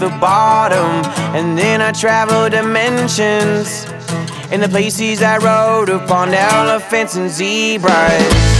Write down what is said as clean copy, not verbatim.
the bottom. And then I traveled dimensions in the places I rode upon elephants and zebras.